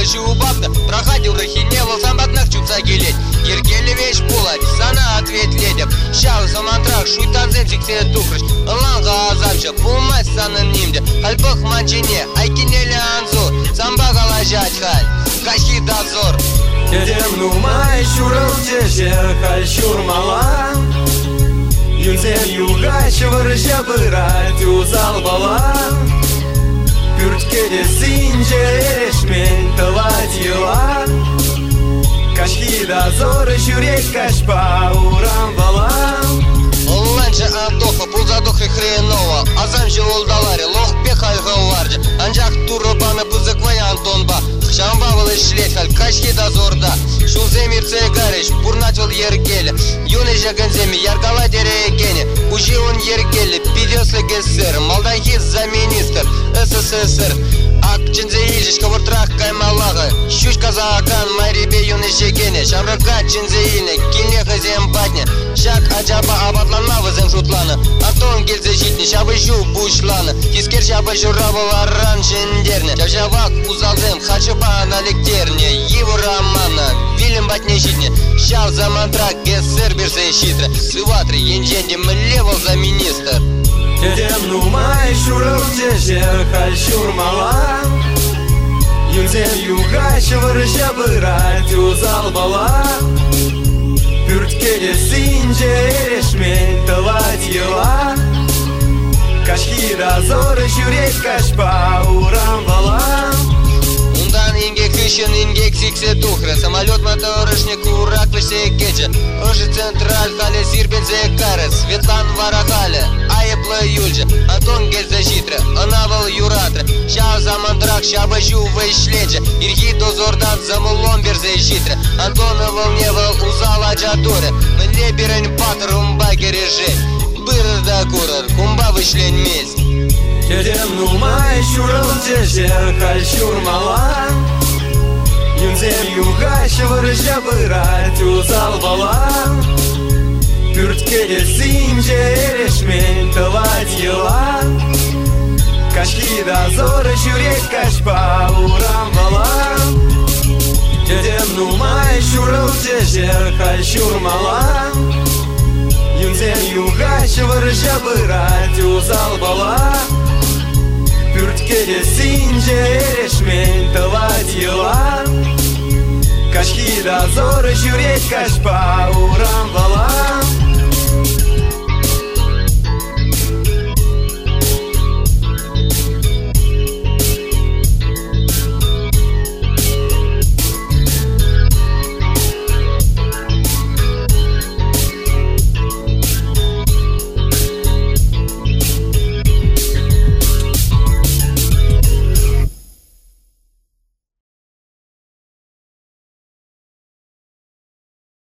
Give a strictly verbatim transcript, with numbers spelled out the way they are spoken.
Кашы убапты, проходил рахиневал, самбатнах чупса гелеть. Ергелі веш болады, сана ответледеп. Шау самантрак, шуйтанзем сиксе тухрыш. Ланға азамшы, пулмай санын нимде. Хальпых манчине, айкинелі анзу. Самба галажать халь, кашки дозор. Тедем нумай шурыл жер халь шурмала. Юнзем югач выржа бырать узал бала. Пюрткеде синже эрешмен тылатила. Кашки дозоры жүрек кашпа урам бала. Ланча андоха, пулзадохи хреново. Азамчы олдалари, лох пехаль галварди. Анжак турбаны пызык ваян тонба. Шамба был ишлет халь, кашки дозорда. Шулземир цегарич, пурнатвал ергеле. Юный жаганземи, яргала дерегене. Ужи он ергеле, пидёсы гессер. Малданхиз за министр СССР. Ак чинзе ильжиш, ковыртрах каймалага. Щуч казакан, майребе юный жегене. Шамрака чинзе ильне, кинеха зембатне. Шак аджаба абатлана вызем шутлана. Антон гельзе житни, шабы жу бушлана. Тискер шабы журабыла ран жендерне. Шабжавак узалзем, хачыба наликтерне. Его романа, вилем батне житне. Шав за мантрак, гессер бирзе щитра. Сыватри, енженде млевал за министр. Тедем нумай шурыл жер халь шурмала. Юнзем югач выржа бырать узал бала. Пюрткеде синже эрешмен тылатила. Кашки дозоры жүрек кашпа урам бала. Ундан ингек хыщен, ингек сиксе тухры. Самолет моторышник урак весе кече. Ожи централь хале сирбензе каре. Светлан варахале, аепла юльже. Антон гельзе житре, анавал юратре. Шау за мандрак, шаба жу вейшледже. Ирги дозордан замулон берзе житре. Антона волнева узала джатуре. Мле берень патр умба гереже. Бырда курар, кумба вышлень месть. Тедем нумай шурыл жер халь шурмала. Юнзем югач выржа бырать узал бала. Пюрткеде синже эрешмен тылатила. Кашки дозоры жүрек кашпа урам бала. Тедем нумай шурыл жер халь шурмала. Юнзем югач выржа бырать узал бала. Пюрткеде синже эрешмен тылатила. Кашки дозоры жүрек кашпа урам бала.